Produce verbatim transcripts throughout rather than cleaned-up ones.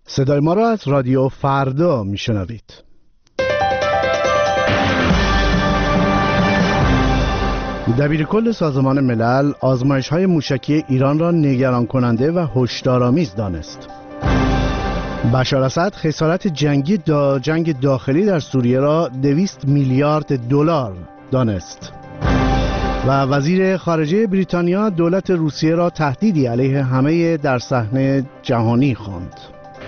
صدای ما را از رادیو فردا میشنوید. دبیرکل سازمان ملل آزمایش‌های موشکی ایران را نگران کننده و هشدارآمیز دانست. بشار اسد خسارت جنگی دا جنگ داخلی در سوریه را دویست میلیارد دلار دانست. و وزیر خارجه بریتانیا دولت روسیه را تهدیدی علیه همه در صحنه جهانی خواند.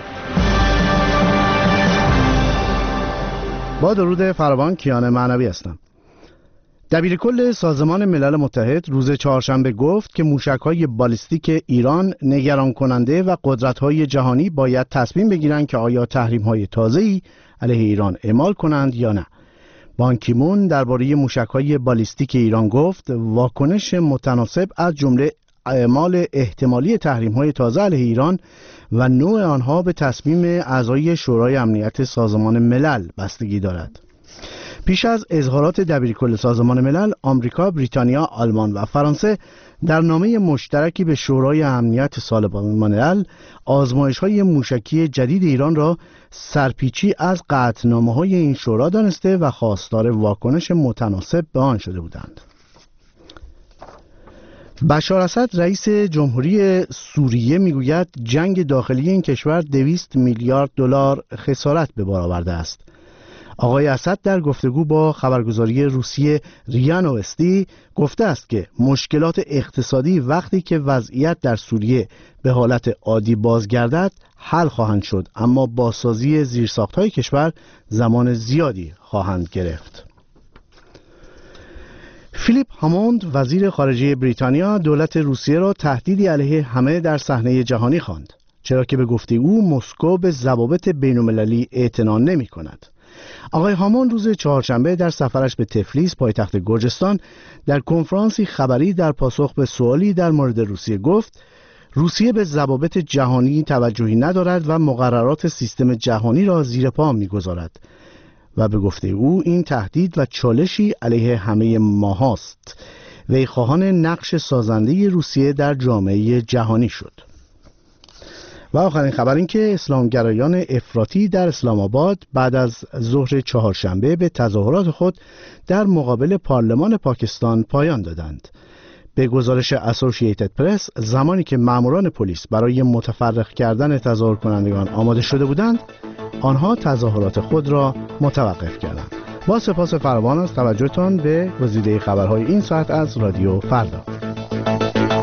با درود فراوان، کیان معنوی هستم. دبیرکل سازمان ملل متحد روز چهارشنبه گفت که موشک‌های بالیستیک ایران نگران کننده و قدرت‌های جهانی باید تصمیم بگیرند که آیا تحریم‌های تازه‌ای علیه ایران اعمال کنند یا نه. بان کی مون درباره موشک‌های بالیستیک ایران گفت واکنش متناسب از جمله اعمال احتمالی تحریم‌های تازه علیه ایران و نوع آنها به تصمیم اعضای شورای امنیت سازمان ملل بستگی دارد. پیش از اظهارات دبیرکل سازمان ملل، آمریکا، بریتانیا، آلمان و فرانسه در نامه مشترکی به شورای امنیت سازمان ملل آزمایش‌های موشکی جدید ایران را سرپیچی از قطعنامه‌های این شورا دانسته و خواستار واکنش متناسب به آن شده بودند. بشار اسد رئیس جمهوری سوریه میگوید جنگ داخلی این کشور دویست میلیارد دلار خسارت به بار آورده است. آقای اسد در گفتگو با خبرگزاری روسیه ریا نوستی گفته است که مشکلات اقتصادی وقتی که وضعیت در سوریه به حالت عادی بازگردد حل خواهند شد، اما بازسازی زیرساخت‌های کشور زمان زیادی خواهند گرفت. فیلیپ هاموند وزیر خارجه بریتانیا دولت روسیه را تهدیدی علیه همه در صحنه جهانی خواند، چرا که به گفته او مسکو به ضوابط بین‌المللی اعتنا نمی‌کند. آقای هامون روز چهارشنبه در سفرش به تفلیس پایتخت گرجستان در کنفرانسی خبری در پاسخ به سوالی در مورد روسیه گفت روسیه به ضوابط جهانی توجهی ندارد و مقررات سیستم جهانی را زیر پا می‌گذارد و به گفته او این تهدید و چالشی علیه همه ما هاست. وی خواهان نقش سازنده روسیه در جامعه جهانی شد. و آخرین خبر این که اسلامگرایان افراطی در اسلام آباد بعد از ظهر چهارشنبه به تظاهرات خود در مقابل پارلمان پاکستان پایان دادند. به گزارش اسوسییتد پرس، زمانی که ماموران پلیس برای متفرق کردن تظاهر کنندگان آماده شده بودند، آنها تظاهرات خود را متوقف کردند. با سپاس فراوان از توجهتان به گزیده خبرهای این ساعت از رادیو فردا.